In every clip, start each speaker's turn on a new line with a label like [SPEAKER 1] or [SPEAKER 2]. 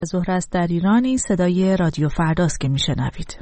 [SPEAKER 1] ظهر است در ایران. این صدای رادیو فرداست که میشنوید.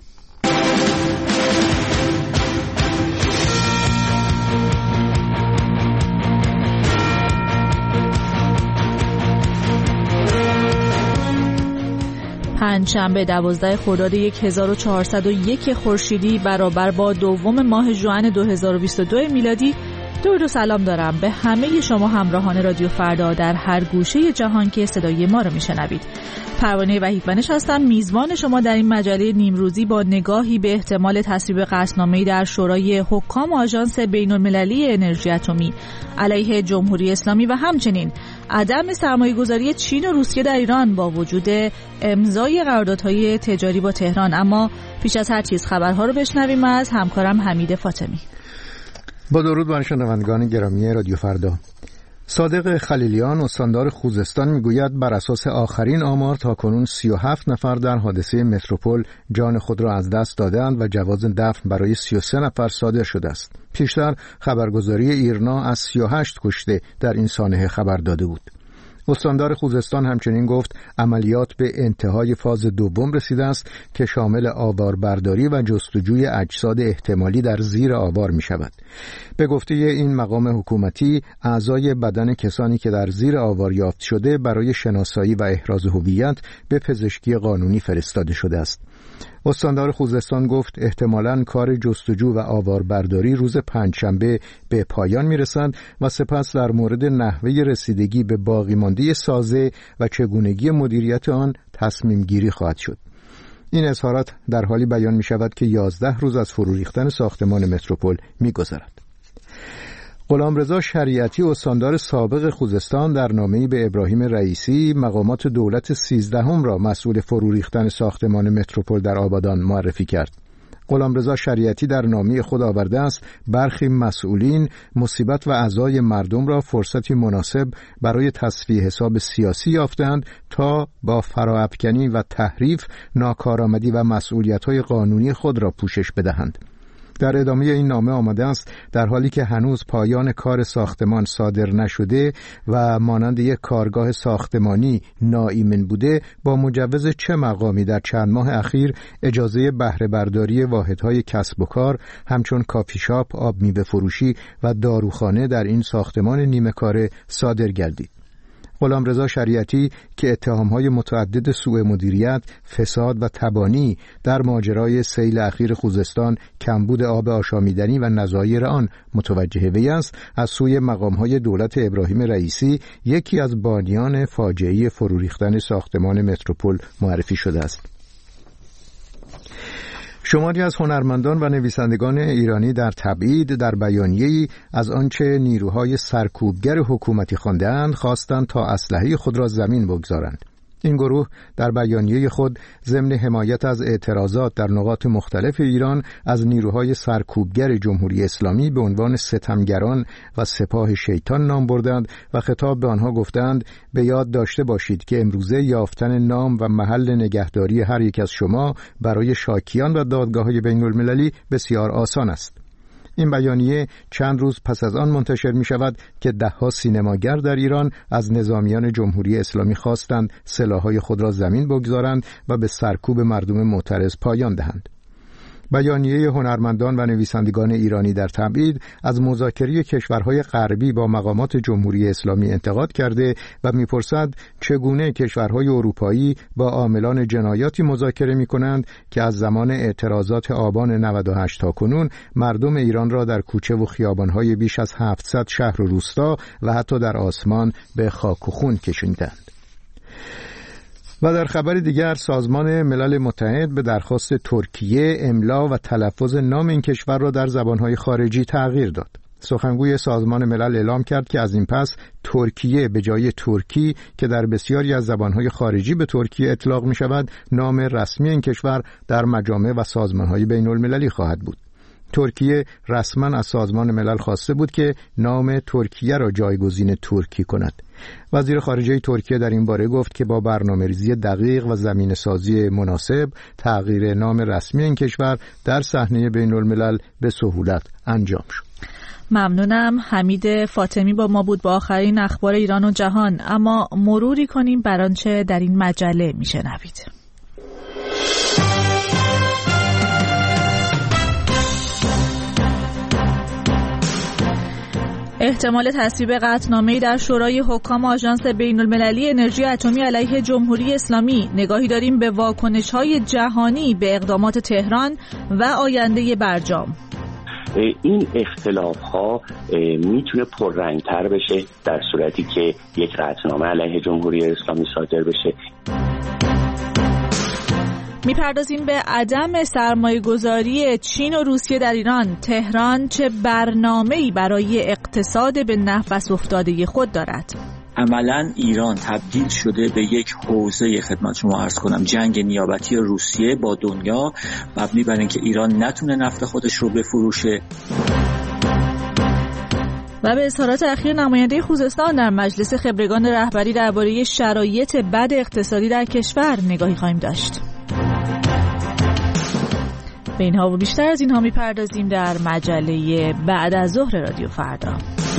[SPEAKER 1] پنجشنبه 12 خرداد 1401 خورشیدی برابر با دوم ماه ژوئن 2022 میلادی. درود و سلام دارم به همه شما همراهان رادیو فردا در هر گوشه جهان که صدای ما رو میشنوید. پروانه وحیدونش هستم، میزبان شما در این مجله نیمروزی با نگاهی به احتمال تصویب قطعنامه‌ای در شورای حکام آژانس بین‌المللی انرژی اتمی علیه جمهوری اسلامی و همچنین عدم سرمایه‌گذاری چین و روسیه در ایران با وجود امضای قراردادهای تجاری با تهران. اما پیش از هر چیز خبرها رو بشنویم از همکارم حمید فاطمی.
[SPEAKER 2] با درود بر شنوندگان گرامی رادیو فردا. صادق خلیلیان استاندار خوزستان میگوید بر اساس آخرین آمار تاکنون 37 نفر در حادثه متروپول جان خود را از دست دادند و جواز دفن برای 33 نفر صادر شده است. پیشتر خبرگزاری ایرنا از 38 کشته در این سانحه خبر داده بود. استاندار خوزستان همچنین گفت عملیات به انتهای فاز دوم رسیده است که شامل آواربرداری و جستجوی اجساد احتمالی در زیر آوار می شود. به گفته این مقام حکومتی اعضای بدن کسانی که در زیر آوار یافت شده برای شناسایی و احراز هویت به پزشکی قانونی فرستاده شده است. استاندار خوزستان گفت احتمالاً کار جستجو و آواربرداری روز پنجشنبه به پایان میرسد و سپس در مورد نحوه رسیدگی به باقی مانده سازه و چگونگی مدیریت آن تصمیم گیری خواهد شد. این اظهارات در حالی بیان می شود که 11 روز از فرو ریختن ساختمان متروپول می گذرد. غلامرضا شریعتی استاندار سابق خوزستان در نامه‌ای به ابراهیم رئیسی مقامات دولت 13 را مسئول فرو ریختن ساختمان متروپول در آبادان معرفی کرد. غلامرضا شریعتی در نامه خود آورده است برخی مسئولین مصیبت و عزای مردم را فرصتی مناسب برای تصفیه حساب سیاسی یافتند تا با فراافکنی و تحریف ناکارآمدی و مسئولیت‌های قانونی خود را پوشش بدهند. در ادامه این نامه آمده است در حالی که هنوز پایان کار ساختمان صادر نشده و مانند یک کارگاه ساختمانی ناایمن بوده، با مجوز چه مقامی در چند ماه اخیر اجازه بهره برداری واحدهای کسب و کار همچون کافی شاپ، آب میوه فروشی و داروخانه در این ساختمان نیمه کاره صادر گردید. غلامرضا شریعتی که اتهام‌های متعدد سوء مدیریت، فساد و تبانی در ماجرای سیل اخیر خوزستان، کمبود آب آشامیدنی و نظایر آن متوجه وی است، از سوی مقام‌های دولت ابراهیم رئیسی یکی از بانیان فاجعه فرو ریختن ساختمان متروپول معرفی شده است. شماری از هنرمندان و نویسندگان ایرانی در تبعید در بیانیه‌ای از آنچه نیروهای سرکوبگر حکومتی خواندند خواستند تا اسلحه خود را زمین بگذارند. این گروه در بیانیه خود ضمن حمایت از اعتراضات در نقاط مختلف ایران از نیروهای سرکوبگر جمهوری اسلامی به عنوان ستمگران و سپاه شیطان نام بردند و خطاب به آنها گفتند به یاد داشته باشید که امروزه یافتن نام و محل نگهداری هر یک از شما برای شاکیان و دادگاه‌های بین‌المللی بسیار آسان است. این بیانیه چند روز پس از آن منتشر می شود که ده‌ها سینماگر در ایران از نظامیان جمهوری اسلامی خواستند سلاح‌های خود را زمین بگذارند و به سرکوب مردم معترض پایان دهند. بیانیه هنرمندان و نویسندگان ایرانی در تبعید از مذاکره کشورهای غربی با مقامات جمهوری اسلامی انتقاد کرده و می‌پرسد چگونه کشورهای اروپایی با عاملان جنایاتی مذاکره می‌کنند که از زمان اعتراضات آبان 98 تا کنون مردم ایران را در کوچه و خیابان‌های بیش از 700 شهر و روستا و حتی در آسمان به خاک و خون کشاندند. و در خبر دیگر سازمان ملل متحد به درخواست ترکیه املا و تلفظ نام این کشور را در زبانهای خارجی تغییر داد. سخنگوی سازمان ملل اعلام کرد که از این پس ترکیه به جای ترکی که در بسیاری از زبانهای خارجی به ترکیه اطلاق می شود نام رسمی این کشور در مجامع و سازمانهای بین المللی خواهد بود. ترکیه رسما از سازمان ملل خواسته بود که نام ترکیه را جایگزین ترکی کند. وزیر خارجه ترکیه در این باره گفت که با برنامه‌ریزی دقیق و زمینه‌سازی مناسب تغییر نام رسمی این کشور در صحنه بین الملل به سهولت انجام شد.
[SPEAKER 1] ممنونم. حمید فاطمی با ما بود با آخرین اخبار ایران و جهان. اما مروری کنیم بر آنچه در این مجله میشنوید. احتمال تصویب قطعنامه‌ای در شورای حکام آژانس بین‌المللی انرژی اتمی علیه جمهوری اسلامی. نگاهی داریم به واکنش‌های جهانی به اقدامات تهران و آینده برجام.
[SPEAKER 3] این اختلاف‌ها میتونه پررنگ‌تر بشه در صورتی که یک قطعنامه علیه جمهوری اسلامی صادر بشه.
[SPEAKER 1] میپردازیم به عدم سرمایه‌گذاری چین و روسیه در ایران. تهران چه برنامه‌ای برای اقتصاد به نفس افتاده خود دارد؟
[SPEAKER 4] عملاً ایران تبدیل شده به یک حوزه، خدمت شما عرض کنم، جنگ نیابتی روسیه با دنیا، مبنی بر اینکه ایران نتونه نفت خودش رو بفروشه.
[SPEAKER 1] و به اظهارات اخیر نماینده خوزستان در مجلس خبرگان رهبری درباره شرایط بد اقتصادی در کشور نگاهی خواهیم داشت. به اینها و بیشتر از اینها میپردازیم در مجله بعد از ظهر رادیو فردا.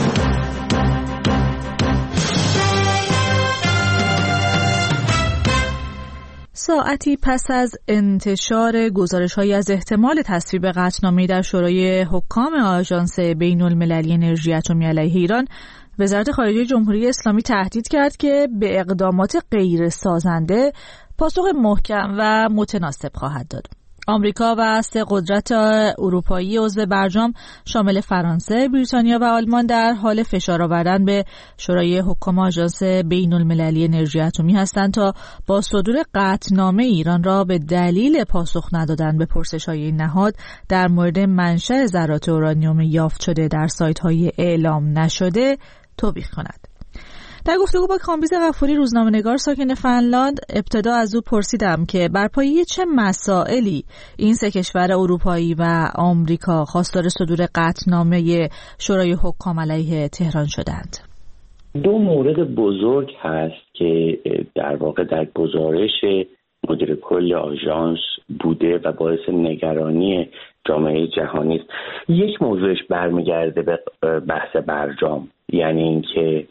[SPEAKER 1] ساعتی پس از انتشار گزارش‌هایی از احتمال تصویب قطعنامه‌ای در شورای حکام آژانس بین‌المللی انرژی اتمی علیه ایران، وزارت خارجه جمهوری اسلامی تهدید کرد که به اقدامات غیر سازنده پاسخ محکم و متناسب خواهد داد. آمریکا و 3 قدرت اروپایی عضو برجام شامل فرانسه، بریتانیا و آلمان در حال فشار آوردن به شورای حکام آژانس بین‌المللی انرژی اتمی هستند تا با صدور قطعنامه ایران را به دلیل پاسخ ندادن به پرسش‌های این نهاد در مورد منشأ ذرات اورانیوم یافت شده در سایت‌های اعلام نشده توبیخ کند. در گفتگو با کامبیز غفوری روزنامه‌نگار ساکن فنلاند، ابتدا از او پرسیدم که بر پایه چه مسائلی این 3 کشور اروپایی و آمریکا خواستار صدور قطعنامه شورای حکام علیه تهران شدند.
[SPEAKER 3] 2 مورد بزرگ هست که در واقع در گزارش مدیر کل آژانس بوده و باعث نگرانی جامعه جهانی است. یک موضوعش برمیگرده به بحث برجام، یعنی اینکه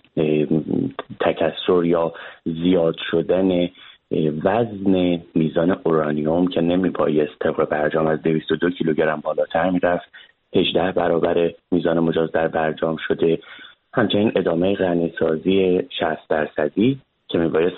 [SPEAKER 3] تکثر یا زیاد شدن وزن میزان اورانیوم که نمیبایست طبق برجام از 202 کیلوگرم بالاتر میرفت، 18 برابر میزان مجاز در برجام شده. همچنین ادامه غنیسازی 60% که میبایست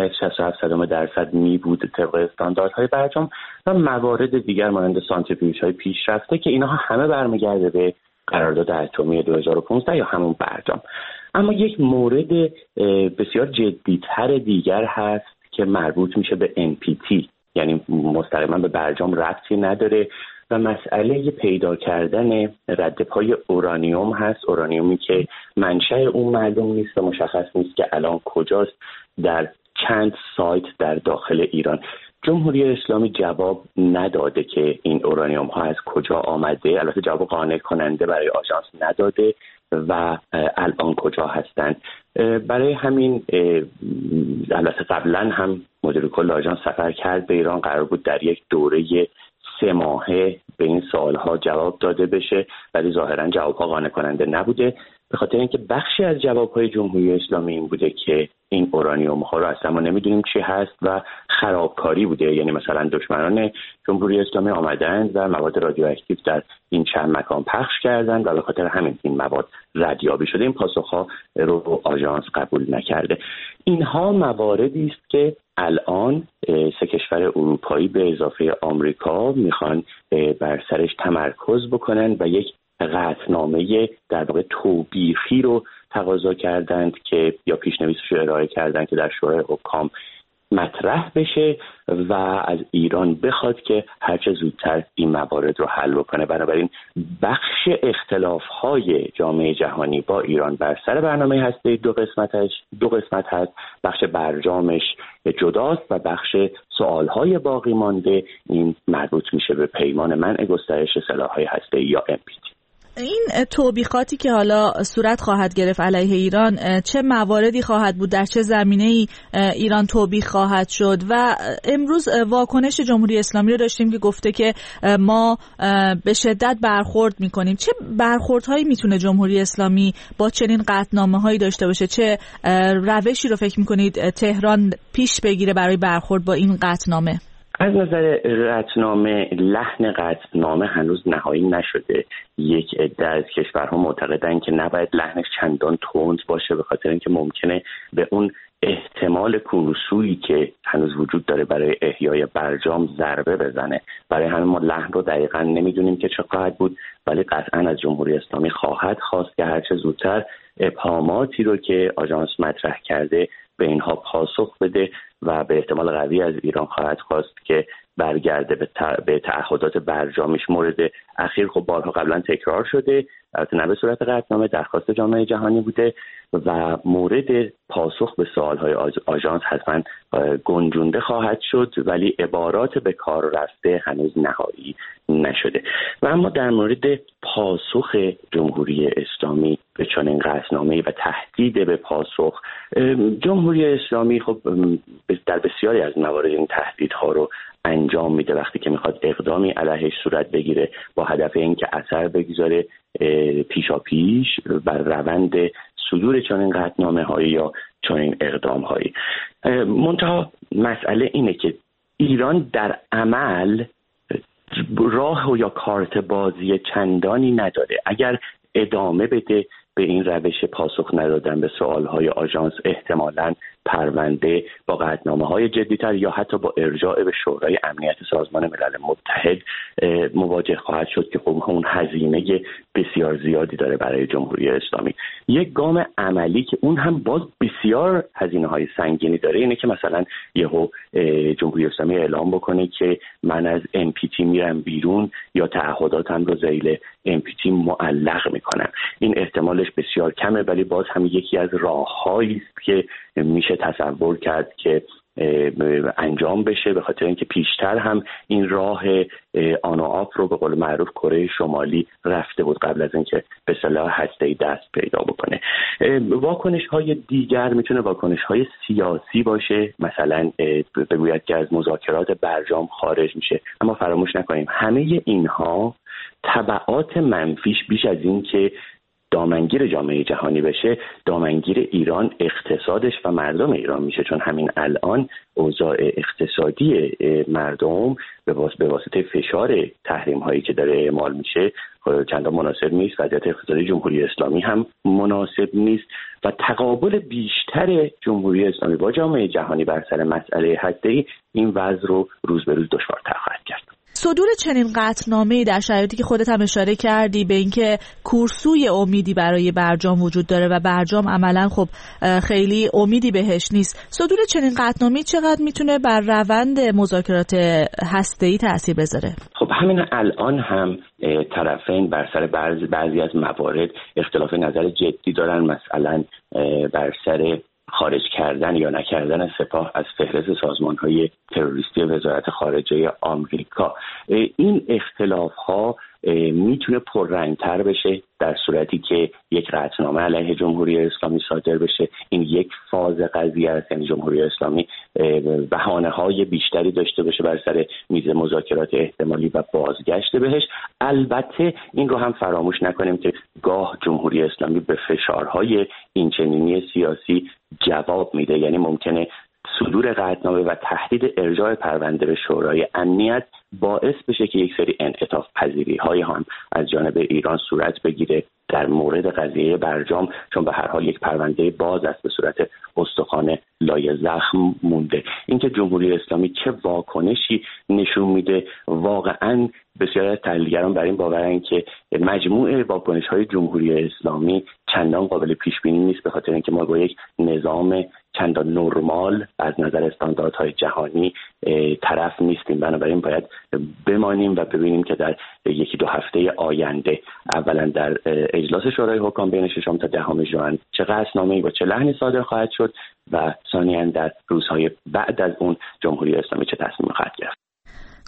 [SPEAKER 3] 3.67% می بود طبق استانداردهای برجام و موارد دیگر مانند سانتریفیوژهای پیشرفته که اینها همه برمیگرده به قرارداد اتمی 2015 یا همون برجام. اما یک مورد بسیار جدی‌تر دیگر هست که مربوط میشه به NPT، یعنی مستقیما به برجام ربطی نداره و مسئله پیدا کردن ردپای اورانیوم هست. اورانیومی که منشأ اون معلوم نیست و مشخص نیست که الان کجاست، در چند سایت در داخل ایران. جمهوری اسلامی جواب نداده که این اورانیوم ها از کجا آمده، البته جواب قانع کننده برای آژانس نداده و الان کجا هستند. برای همین البته قبلا هم مدیر کل آژانس سفر کرد به ایران، قرار بود در یک دوره 3 ماهه به این سوالها جواب داده بشه، ولی ظاهرا جوابها قانع کننده نبوده، به خاطر اینکه بخشی از جوابهای جمهوری اسلامی این بوده که این اورانیوم ها رو اصلا ما نمیدونیم چی هست و خرابکاری بوده. یعنی مثلا دشمنان جمهوری اسلامی آمدند و مواد رادیواکتیو در این چند مکان پخش کردند و به خاطر همین این مواد ردیابی شده. این پاسخها رو آژانس قبول نکرده. اینها مواردی است که الان 3 کشور اروپایی به اضافه آمریکا میخوان بر سرش تمرکز بکنن و یک قطعنامه در واقع توبیخی رو تقاضا کردند که یا پیشنویسش رو ارائه کردند که در شورای حکام مطرح بشه و از ایران بخواد که هرچه زودتر این موارد رو حل بکنه. بنابراین بخش اختلاف‌های جامعه جهانی با ایران بر سر برنامه هسته دو قسمت هست. بخش برجامش جداست و بخش سوال‌های باقی مانده این مربوط میشه به پیمان منع گسترش سلاح‌های هسته‌ای یا NPT.
[SPEAKER 1] این توبیخاتی که حالا صورت خواهد گرفت علیه ایران چه مواردی خواهد بود، در چه زمینه‌ای ایران توبیخ خواهد شد؟ و امروز واکنش جمهوری اسلامی رو داشتیم که گفته که ما به شدت برخورد می‌کنیم. چه برخوردهایی میتونه جمهوری اسلامی با چنین قطعنامه‌هایی داشته باشه؟ چه روشی رو فکر می‌کنید تهران پیش بگیره برای برخورد با این قطعنامه؟
[SPEAKER 3] از نظر قطعنامه، لحن قطعنامه هنوز نهایی نشده. یک عده از کشورها معتقدن که نباید لحنش چندان تند باشه، به خاطر اینکه ممکنه به اون احتمال کنسویی که هنوز وجود داره برای احیای برجام ضربه بزنه. برای همین ما لحن رو دقیقاً نمیدونیم که چه خواهد بود، ولی قطعاً از جمهوری اسلامی خواهد خواست که هرچه زودتر ابهاماتی رو که آژانس مطرح کرده به اینها پاسخ بده و به احتمال قوی از ایران خواهد خواست که برگرده به تعهدات برجامیش. مورد اخیر خب بارها قبلا تکرار شده، البته نه به صورت قطعنامه، درخواست جامعه جهانی بوده و مورد پاسخ به سوالهای آژانس حتما گنجونده خواهد شد، ولی عبارات به کار رفته هنوز نهایی نشده. و اما در مورد پاسخ جمهوری اسلامی به چنین قطعنامه‌ای و تهدید به پاسخ، جمهوری اسلامی خب در بسیاری از موارد این تهدیدها رو انجام میده وقتی که میخواد اقدامی علیهش صورت بگیره با هدف اینکه اثر بگذاره پیشاپیش بر روند صدور چنین قطعنامه‌هایی یا چنین اقدام‌هایی. منتها مسئله اینه که ایران در عمل راه و یا کارت بازی چندانی نداره. اگر ادامه بده به این روش پاسخ ندادن به سوالهای آژانس، احتمالاً پرونده با قطعنامه‌های جدی‌تر یا حتی با ارجاع به شورای امنیت سازمان ملل متحد مواجه خواهد شد که خب اون هزینه بسیار زیادی داره برای جمهوری اسلامی. یک گام عملی که اون هم باز بسیار هزینه‌های سنگینی داره اینه که مثلا یهو جمهوری اسلامی اعلام بکنه که من از NPT میرم بیرون یا تعهداتم رو ذیل NPT معلق میکنم. این احتمالش بسیار کمه، ولی باز هم یکی از راه‌هایی است که میشه تصور کرد که انجام بشه، به خاطر اینکه پیشتر هم این راه آن و آف رو به قول معروف کره شمالی رفته بود قبل از اینکه به اصطلاح هسته‌ای دست پیدا بکنه. واکنش‌های دیگر میتونه واکنش‌های سیاسی باشه، مثلا بگوید که از مذاکرات برجام خارج میشه. اما فراموش نکنیم همه اینها تبعات منفیش بیش از این که دامنگیر جامعه جهانی بشه، دامنگیر ایران، اقتصادش و مردم ایران میشه، چون همین الان اوضاع اقتصادی مردم به واسطه فشار تحریم هایی که داره اعمال میشه چندان مناسب نیست. وضعیت اقتصادی جمهوری اسلامی هم مناسب نیست و تقابل بیشتر جمهوری اسلامی با جامعه جهانی بر سر مسئله هسته‌ای این وضع رو روز به روز دشوارتر خواهد کرد.
[SPEAKER 1] صدور چنین قطعنامه‌ای در شرایطی که خودت هم اشاره کردی به اینکه کورسوی امیدی برای برجام وجود داره و برجام عملاً خب خیلی امیدی بهش نیست، صدور چنین قطعنامه‌ای چقدر میتونه بر روند مذاکرات هسته‌ای تأثیر بذاره؟
[SPEAKER 3] خب همین الان هم طرفین بر سر بعضی از موارد اختلاف نظر جدی دارن، مثلا بر سر خارج کردن یا نکردن سپاه از فهرست سازمان‌های تروریستی وزارت خارجه آمریکا. این اختلاف‌ها میتونه پررنگ‌تر بشه در صورتی که یک قطعنامه علیه جمهوری اسلامی صادر بشه. این یک فاز قضیه است، یعنی جمهوری اسلامی بهانه‌های بیشتری داشته باشه بر سر میز مذاکرات احتمالی و بازگشت بهش. البته این رو هم فراموش نکنیم که گاه جمهوری اسلامی به فشارهای اینچنینی سیاسی جواب میده، یعنی ممکنه صدور قطعنامه و تهدید ارجاع پرونده به شورای امنیت باعث بشه که یک سری انعطاف پذیری های هم از جانب ایران صورت بگیره در مورد قضیه برجام، چون به هر حال یک پرونده باز است، به صورت استخوان لای زخم مونده. اینکه جمهوری اسلامی چه واکنشی نشون میده، واقعا بسیاری از تحلیلگران بر این باورن که مجموعه واکنش‌های جمهوری اسلامی چندان قابل پیش بینی نیست، به خاطر اینکه ما با یک نظام چندان نرمال از نظر استانداردهای جهانی طرف نیستیم. بنابراین باید بمانیم و ببینیم که در یکی دو هفته آینده اولا در اجلاس شورای حکام بین 6 تا 10 ژوئن چه قطعنامه‌ای با چه لحنی صادر خواهد شد و ثانیاً در روزهای بعد از اون جمهوری اسلامی چه تصمیمی خواهد گرفت.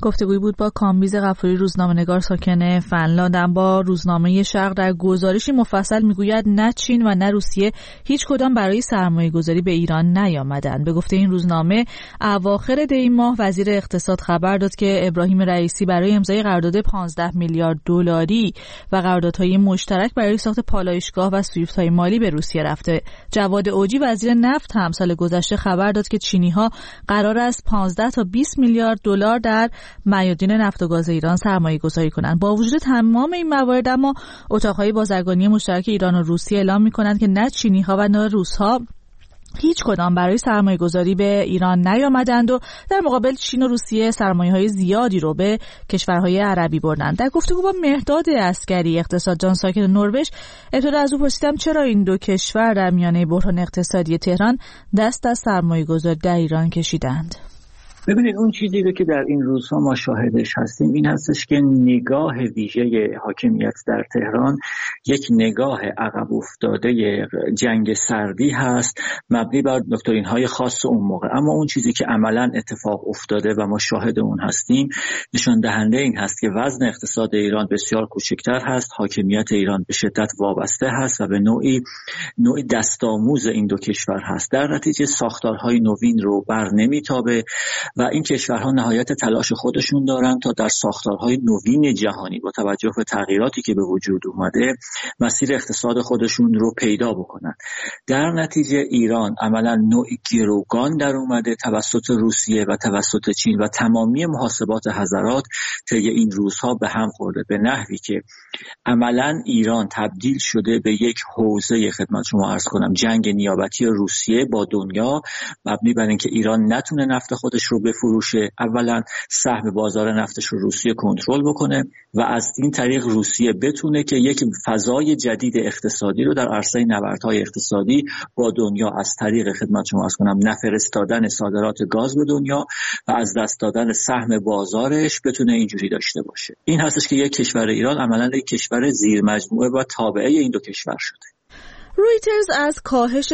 [SPEAKER 1] گفتگویی بود با کامبیز غفوری، روزنامه‌نگار ساکن فنلاند. با روزنامه شرق در گزارشی مفصل میگوید نه چین و نه روسیه هیچ کدام برای سرمایه‌گذاری به ایران نیامدند. به گفته این روزنامه اواخر دی ماه وزیر اقتصاد خبر داد که ابراهیم رئیسی برای امضای قرارداد 15 میلیارد دلاری و قراردادهای مشترک برای ساخت پالایشگاه و سویفت‌های مالی به روسیه رفته. جواد اوجی وزیر نفت هم سال گذشته خبر داد که چینی‌ها قرار است 15 تا 20 میلیارد دلار در میادین نفت و گاز ایران سرمایه گذاری کنند. با وجود تمام این موارد اما اتاقهای بازرگانی مشترک ایران و روسیه اعلام می‌کنند که نه چینی‌ها و نه روس‌ها هیچ کدام برای سرمایه گذاری به ایران نیامدند و در مقابل چین و روسیه سرمایه‌های زیادی رو به کشورهای عربی بردند. در گفتگو با مهداد عسکری اقتصاددان ساکن نروژ ابتدا از او پرسیدم چرا این دو کشور در میانه بحران اقتصادی تهران دست از سرمایه گذاری در ایران کشیدند.
[SPEAKER 4] ببینید اون چیزی رو که در این روزها ما شاهدش هستیم این هستش که نگاه ویژه حاکمیت در تهران یک نگاه عقب افتاده جنگ سردی هست مبنی بر دکترین‌های خاص اون موقع. اما اون چیزی که عملاً اتفاق افتاده و ما شاهد اون هستیم نشان دهنده این هست که وزن اقتصاد ایران بسیار کوچکتر هست، حاکمیت ایران به شدت وابسته هست و به نوعی دستآموز این دو کشور هست. در نتیجه ساختارهای نوین رو بر نمیتابه و این کشورها نهایت تلاش خودشون دارن تا در ساختارهای نوین جهانی با توجه به تغییراتی که به وجود اومده مسیر اقتصاد خودشون رو پیدا بکنن. در نتیجه ایران عملا نوعی گروگان در اومده توسط روسیه و توسط چین و تمامی محاسبات حضرات طی این روزها به هم خورده به نحوی که عملا ایران تبدیل شده به یک حوزه خدمت شما عرض کنم جنگ نیابتی روسیه با دنیا مبنی بر اینکه ایران نتونه نفت خودش رو بفروشه، اولا سهم بازار نفتش رو روسیه کنترل بکنه و از این طریق روسیه بتونه که یک فضای جدید اقتصادی رو در عرصه نبردهای اقتصادی با دنیا از طریق خدمت شما عرض کنم نفرستادن صادرات گاز به دنیا و از دست دادن سهم بازارش بتونه اینجوری داشته باشه. این هستش که یک کشور ایران عملاً یک کشور زیر مجموعه و تابعه این دو کشور شده.
[SPEAKER 1] رویترز از کاهش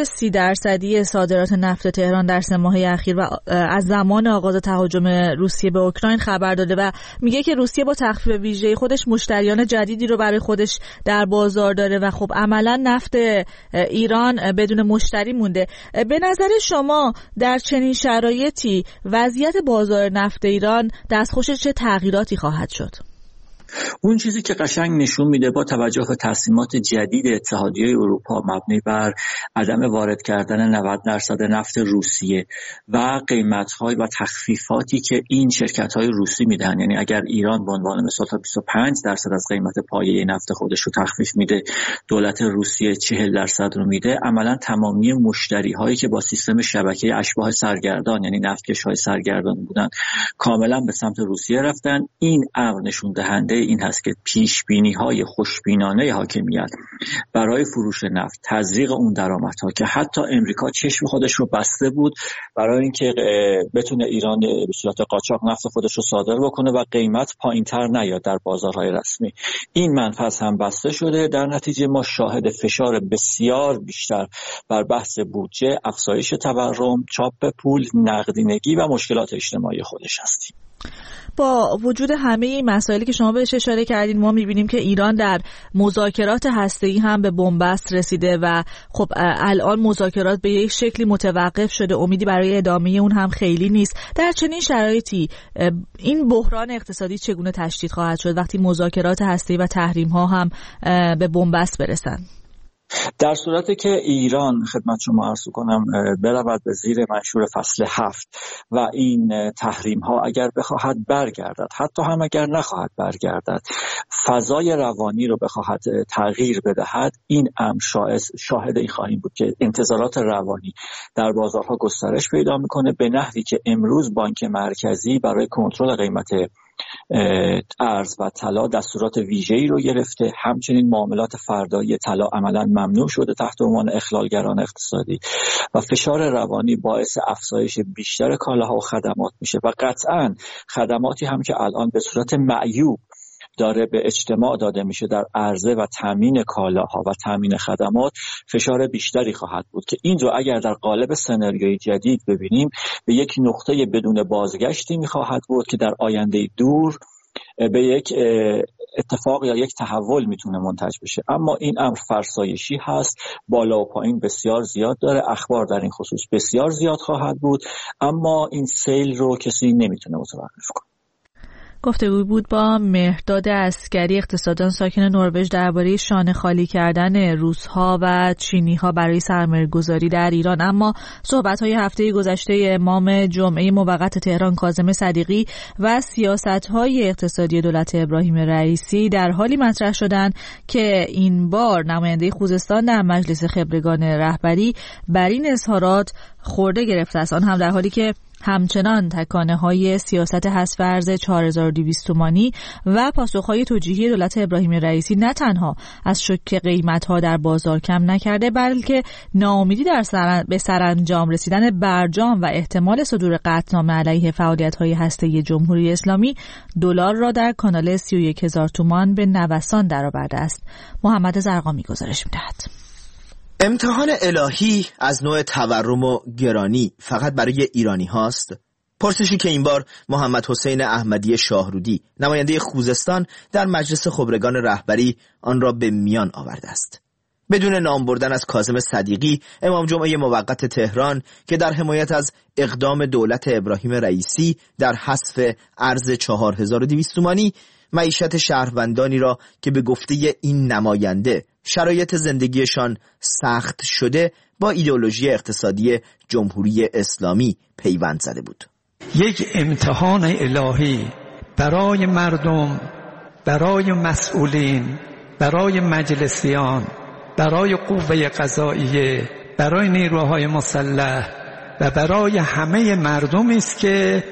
[SPEAKER 1] 30% صادرات نفت تهران در 3 ماه اخیر و از زمان آغاز تهاجم روسیه به اوکراین خبر داده و میگه که روسیه با تخفیف ویژه خودش مشتریان جدیدی رو برای خودش در بازار داره و خب عملا نفت ایران بدون مشتری مونده. به نظر شما در چنین شرایطی وضعیت بازار نفت ایران دستخوش چه تغییراتی خواهد شد؟
[SPEAKER 4] اون چیزی که قشنگ نشون میده با توجه به تصمیمات جدید اتحادیه اروپا مبنی بر عدم وارد کردن 90% نفت روسیه و قیمت‌های و تخفیفاتی که این شرکت‌های روسی میدن، یعنی اگر ایران به عنوان مثال تا 25% از قیمت پایه نفت خودش رو تخفیف میده، دولت روسیه 40% رو میده، عملاً تمامی مشتری‌هایی که با سیستم شبکه اشباح سرگردان یعنی نفتکش‌های سرگردان بودن کاملاً به سمت روسیه رفتن. این امر نشون دهنده این هست که پیشبینی‌های خوشبینانه حاکمیت برای فروش نفت، تزریق اون درآمدها که حتی امریکا چشم خودش رو بسته بود برای اینکه بتونه ایران به صورت قاچاق نفت خودش رو صادر بکنه و قیمت پایین‌تر نیاد در بازارهای رسمی، این منفذ هم بسته شده. در نتیجه ما شاهد فشار بسیار بیشتر بر بحث بودجه، افزایش تورم، چاپ پول، نقدینگی و مشکلات اجتماعی خودش هستیم.
[SPEAKER 1] با وجود همه این مسائلی که شما بهش اشاره کردین ما می‌بینیم که ایران در مذاکرات هسته‌ای هم به بنبست رسیده و خب الان مذاکرات به یک شکلی متوقف شده، امیدی برای ادامه اون هم خیلی نیست. در چنین شرایطی این بحران اقتصادی چگونه تشدید خواهد شد وقتی مذاکرات هسته‌ای و تحریم‌ها هم به بنبست برسن؟
[SPEAKER 4] در صورتی که ایران خدمت شما عرض کنم برود به زیر منشور فصل 7 و این تحریم ها اگر بخواهد برگردد، حتی هم اگر نخواهد برگردد، فضای روانی رو بخواهد تغییر بدهد، این امر شاهد این خواهیم بود که انتظارات روانی در بازارها گسترش پیدا میکنه به نحوی که امروز بانک مرکزی برای کنترل قیمت ارز و طلا دستورات ویژه‌ای رو گرفته. همچنین معاملات فردایی طلا عملاً ممنوع شده تحت عنوان اخلالگران اقتصادی و فشار روانی باعث افزایش بیشتر کالاها و خدمات میشه و قطعاً خدماتی هم که الان به صورت معیوب داره به اجتماع داده میشه در عرضه و تامین کالاها و تامین خدمات فشار بیشتری خواهد بود که این رو اگر در قالب سناریوی جدید ببینیم به یک نقطه بدون بازگشتی میخواهد بود که در آینده دور به یک اتفاق یا یک تحول میتونه منتج بشه. اما این امر فرسایشی هست، بالا و پایین بسیار زیاد داره، اخبار در این خصوص بسیار زیاد خواهد بود، اما این سیل رو کسی نمیتونه متوقف کنه.
[SPEAKER 1] گفتگوی بود با مهرداد عسکری، اقتصاددان ساکن نروژ، درباره شانه خالی کردن روس‌ها و چینی‌ها برای سرمایه‌گذاری در ایران. اما صحبت‌های هفته گذشته امام جمعه موقت تهران کاظم صدیقی و سیاست‌های اقتصادی دولت ابراهیم رئیسی در حالی مطرح شدند که این بار نماینده خوزستان در مجلس خبرگان رهبری بر این اظهارات خورده گرفته است، آن هم در حالی که همچنان تکانه‌های سیاست حذف ارز 4200 تومانی و پاسخ‌های توجیهی دولت ابراهیم رئیسی نه تنها از شوک قیمت‌ها در بازار کم نکرده، بلکه ناامیدی به سرانجام رسیدن برجام و احتمال صدور قطعنامه علیه فعالیت‌های هسته‌ای جمهوری اسلامی دلار را در کانال 31000 تومان به نوسان درآورده است. محمد زرقامی گزارش می‌دهد.
[SPEAKER 5] امتحان الهی از نوع تورم و گرانی فقط برای ایرانی هاست؟ پرسشی که این بار محمد حسین احمدی شاهرودی، نماینده خوزستان در مجلس خبرگان رهبری، آن را به میان آورده است. بدون نام بردن از کاظم صدیقی، امام جمعه موقت تهران که در حمایت از اقدام دولت ابراهیم رئیسی در حذف ارز 4200 تومانی، معیشت شهروندانی را که به گفته این نماینده شرایط زندگیشان سخت شده با ایدئولوژی اقتصادی جمهوری اسلامی پیوند زده بود.
[SPEAKER 6] یک امتحان الهی برای مردم، برای مسئولین، برای مجلسیان، برای قوه قضاییه، برای نیروهای مسلح و برای همه مردمی است که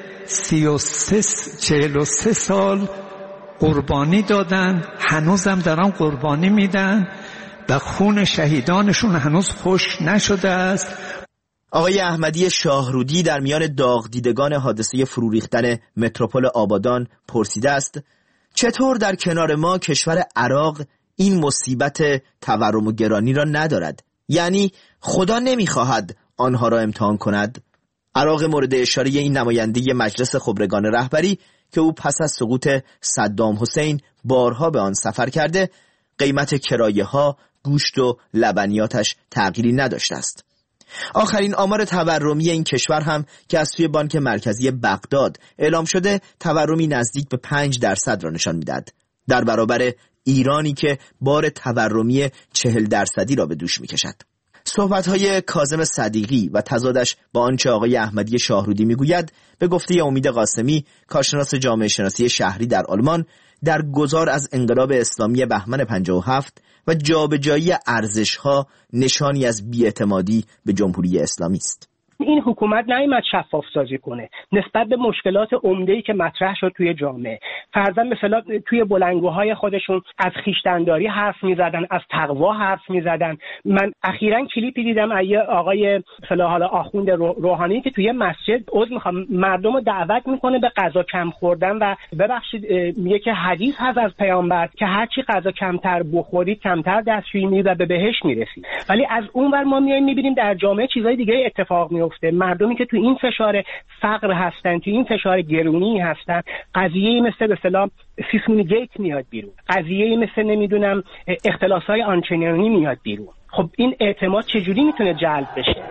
[SPEAKER 6] 43 سال قربانی دادن، هنوزم دارن قربانی میدن و خون شهیدانشون هنوز خشک نشده است.
[SPEAKER 5] آقای احمدی شاهرودی در میان داغ دیدگان حادثه فرو ریختن متروپول آبادان پرسیده است چطور در کنار ما کشور عراق این مصیبت تورم و گرانی را ندارد؟ یعنی خدا نمیخواهد آنها را امتحان کند؟ عراق مورد اشاره این نماینده مجلس خبرگان رهبری که او پس از سقوط صدام حسین بارها به آن سفر کرده، قیمت کرایه ها، گوشت و لبنیاتش تغییری نداشته است. آخرین آمار تورمی این کشور هم که از سوی بانک مرکزی بغداد اعلام شده، تورمی نزدیک به 5% را نشان می‌دهد، در برابر ایرانی که بار تورمی 40% را به دوش می‌کشد. صحبت‌های کاظم صدیقی و تضادش با آنچه آقای احمدی شاهرودی میگوید به گفته امید قاسمی، کارشناس جامعه شناسی شهری در آلمان، در گذار از انقلاب اسلامی بهمن 57 و جابجایی ارزش‌ها نشانی از بی‌اعتمادی به جمهوری اسلامی است.
[SPEAKER 7] این حکومت نیامد شفاف سازی کنه نسبت به مشکلات عمده‌ای که مطرح شد توی جامعه. فرضاً مثلا توی بلندگوهای خودشون از خویشتن‌داری حرف می‌زدن، از تقوا حرف می‌زدن. من اخیراً کلیپی دیدم آقای حالا آخوند روحانی که توی مسجد مردم رو دعوت می‌کنه به غذا کم خوردن و ببخشید میگه که حدیث هست از پیامبر که هر چی غذا کمتر بخورید کمتر دستشویی می‌رید و به بهشت می‌رسید. ولی از اونور ما می‌بینیم در جامعه چیزای دیگه اتفاق می‌افته. مردمی که تو این فشار فقر هستن، تو این فشار گرونی هستن، قضیه مثل به اصطلاح سیسمونی گیت میاد بیرون، قضیه مثل نمیدونم اختلاس‌های آنچنانی میاد بیرون. خب این اعتماد چجوری میتونه جلب بشه؟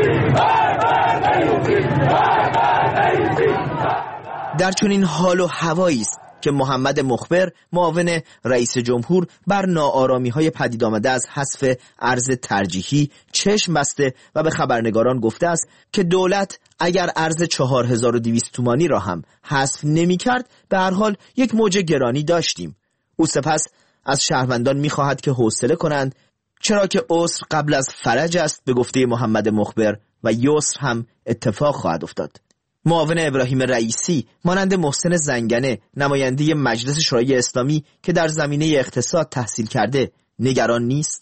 [SPEAKER 5] در چنین حال و هوایی است که محمد مخبر، معاون رئیس جمهور، بر ناآرامی‌های پدید آمده از حذف ارز ترجیحی چشم بسته و به خبرنگاران گفته است که دولت اگر ارز 4200 تومانی را هم حذف نمی‌کرد، به هر حال یک موج گرانی داشتیم. او سپس از شهروندان می‌خواهد که حوصله کنند، چرا که عسر قبل از فرج است به گفته محمد مخبر و یسر هم اتفاق خواهد افتاد. معاون ابراهیم رئیسی مانند محسن زنگنه، نماینده مجلس شورای اسلامی که در زمینه اقتصاد تحصیل کرده، نگران نیست؟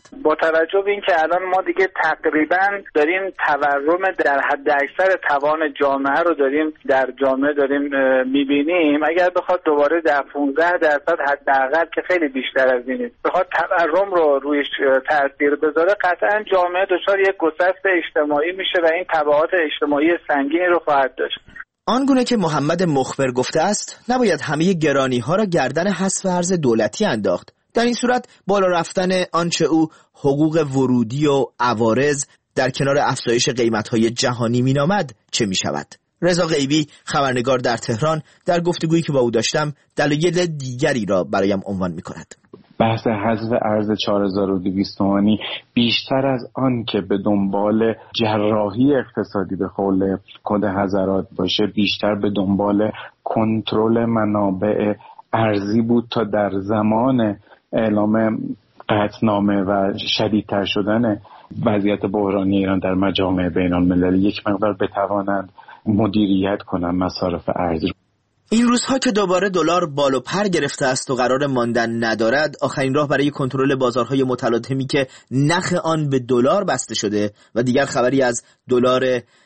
[SPEAKER 8] با توجه به اینکه الان ما دیگه تقریبا داریم تورم در حد اکثر توان جامعه رو داریم در جامعه داریم میبینیم، اگر بخواد دوباره در 15% حداقل که خیلی بیشتر از اینه بخواد تورم رو رویش تاثیر بذاره، قطعا جامعه دچار یک گسست اجتماعی میشه و این تبعات اجتماعی سنگینی رو خواهد داشت.
[SPEAKER 5] آنگونه که محمد مخبر گفته است، نباید همه گرانی ها را گردن حذف ارز دولتی انداخت. در این صورت بالا رفتن آنچه او حقوق ورودی و عوارض در کنار افزایش قیمت‌های جهانی مینامد چه می‌شود؟ رضا غیبی، خبرنگار در تهران، در گفتگویی که با او داشتم دلایل دیگری را برایم عنوان می‌کند.
[SPEAKER 9] بحث حذف ارز 4200 تومانی بیشتر از آن که به دنبال جراحی اقتصادی به قول کد حضرات باشه، بیشتر به دنبال کنترل منابع ارزی بود تا در زمان اعلام قطعنامه و شدیدتر شدن وضعیت بحرانی ایران در مجامع بین المللی یک مقدار بتوانند مدیریت کنند مصارف ارزی.
[SPEAKER 5] این روزها که دوباره دلار بال و پر گرفته است و قرار ماندن ندارد، آخرین راه برای کنترل بازارهای متلاطمی که نرخ آن به دلار بسته شده و دیگر خبری از دلار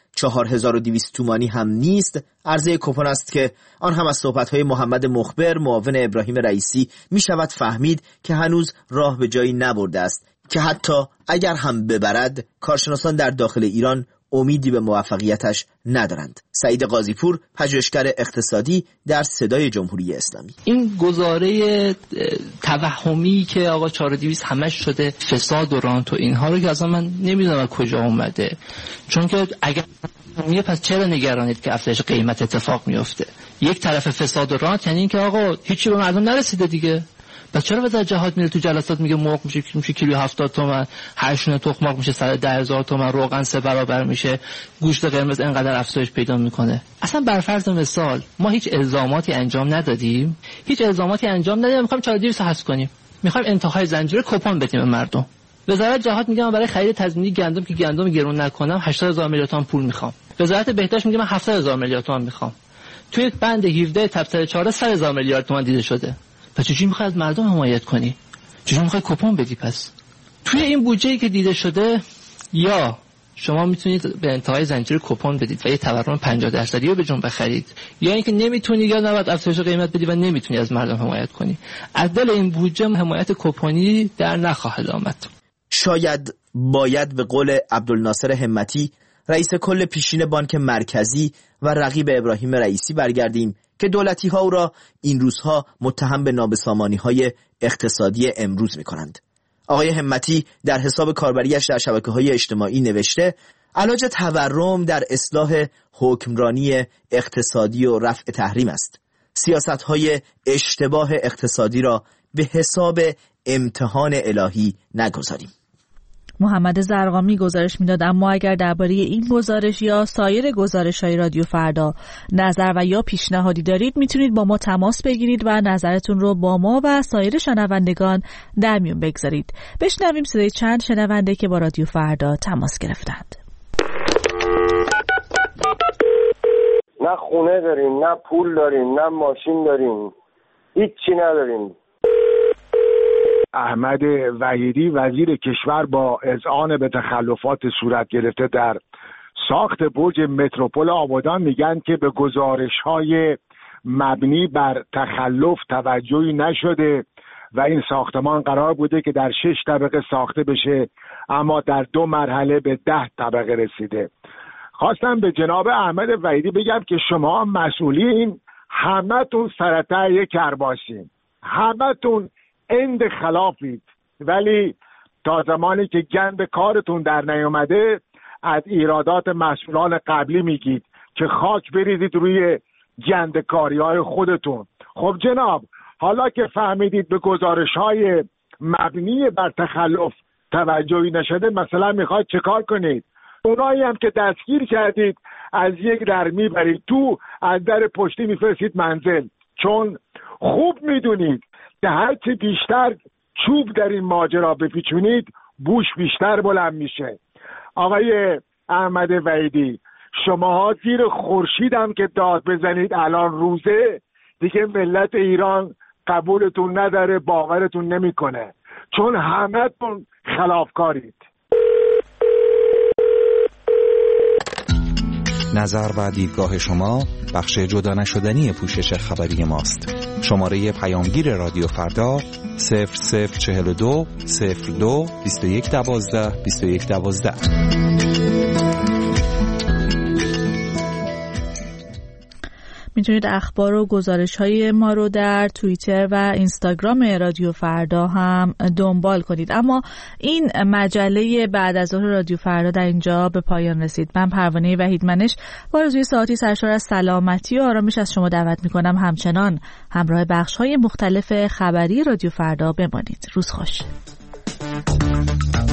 [SPEAKER 5] 4200 تومانی هم نیست، عرضه کوپن است که آن هم از صحبت‌های محمد مخبر معاون ابراهیم رئیسی می شود فهمید که هنوز راه به جایی نبرده است که حتی اگر هم ببرد، کارشناسان در داخل ایران امیدی به موفقیتش ندارند. سعید قاضی‌پور، پژوهشگر اقتصادی در صدای جمهوری اسلامی:
[SPEAKER 10] این گزاره توهمی که آقا 4200 همش شده فساد و رانت و اینها رو که اصلا من نمیدونم کجا اومده، چون که اگر میگه پس چرا نگرانید که افزایش قیمت اتفاق میفته؟ یک طرف فساد و رانت یعنی اینکه آقا هیچی به مردم نرسیده دیگه. پس چرا وزارت جهاد میره تو جلسات میگه مرغ میشه کیلو 70 تومن، هر شونه تخم مرغ میشه 110,000 تومن، روغن 3 برابر میشه، گوشت قرمز اینقدر افزایش پیدا میکنه؟ اصلا بر فرض مثال ما هیچ الزاماتی انجام ندادیم، میخوایم 4200 حذف کنیم، میخوایم انتهای زنجیره کوپن بدیم به مردم. وزارت جهاد میگه من برای خرید تضمینی گندم که گندم گرون نکنم 80,000 میلیارد تومان پول میخوام. وزارت بهداشت میگه من 70,000 میلیارد تومان میخوام. توی بند 17 تبصره 4 100,000 میلیارد تومان دیده شده. پس چجوری میخوای از مردم حمایت کنی؟ چجوری میخوای کوپن بدی؟ پس توی این بودجه‌ای که دیده شده یا شما میتونید به انتهای زنجیره کوپن بدید و یه تورم 50% رو به جون بخرید، یا اینکه نمیتونی یا نباید افزایش قیمت بدی و نمیتونی از مردم حمایت کنی. از دل این بودجه حمایت کوپنی در نخواهد آمد.
[SPEAKER 5] شاید باید به قول عبدالناصر همتی، رئیس کل پیشین بانک مرکزی و رقیب ابراهیم رئیسی برگردیم که دولتی ها او را این روزها متهم به نابسامانی های اقتصادی امروز می کنند. آقای همتی در حساب کاربریش در شبکه‌های اجتماعی نوشته علاج تورم در اصلاح حکمرانی اقتصادی و رفع تحریم است. سیاست‌های اشتباه اقتصادی را به حساب امتحان الهی نگذاریم.
[SPEAKER 1] محمد زرقامی گزارش میداد. اما اگر درباره این گزارش یا سایر گزارش‌های رادیو فردا نظر و یا پیشنهادی دارید، میتونید با ما تماس بگیرید و نظرتون رو با ما و سایر شنوندگان در میون بگذارید. بشنویم صدای چند شنونده که با رادیو فردا تماس گرفتند.
[SPEAKER 11] نه خونه داریم، نه پول داریم، نه ماشین داریم، هیچی نداریم.
[SPEAKER 12] احمد وحیدی وزیر کشور با اذعان به تخلفات صورت گرفته در ساخت برج متروپول آبادان میگن که به گزارش‌های مبنی بر تخلف توجهی نشده و این ساختمان قرار بوده که در 6 طبقه ساخته بشه، اما در 2 مرحله به 10 طبقه رسیده. خواستم به جناب احمد وحیدی بگم که شما مسئولین، همتون سرطه کرباسین، همتون اند خلافید، ولی تا زمانی که گند کارتون در نیامده از ایرادات مسئولان قبلی میگید که خاک بریزید روی گند کاری‌های خودتون. خب جناب، حالا که فهمیدید به گزارش‌های مبنی بر تخلف توجهی نشده، مثلا میخواید چه کار کنید؟ اونایی هم که دستگیر کردید از یک در میبرید تو، از در پشتی میفرستید منزل، چون خوب میدونید که هرچی بیشتر چوب در این ماجرا بپیچونید بوش بیشتر بلند میشه. آقای احمد وحیدی، شماها زیر خورشید هم که داد بزنید الان روزه، دیگه ملت ایران قبولتون نداره، باورتون نمیکنه. چون همتون خلافکارید.
[SPEAKER 13] نظر و دیدگاه شما بخش جدا نشدنی پوشش خبری ماست. شماره پیامگیر رادیو فردا 0042 02 21 12 21 12.
[SPEAKER 1] میتونید اخبار و گزارش‌های ما رو در توییتر و اینستاگرام رادیو فردا هم دنبال کنید. اما این مجله بعد از ظهر رادیو فردا در اینجا به پایان رسید. من پروانه وحیدمنش با آرزوی ساعتی سرشار از سلامتی و آرامش از شما دعوت میکنم همچنان همراه بخش‌های مختلف خبری رادیو فردا بمانید. روز خوش.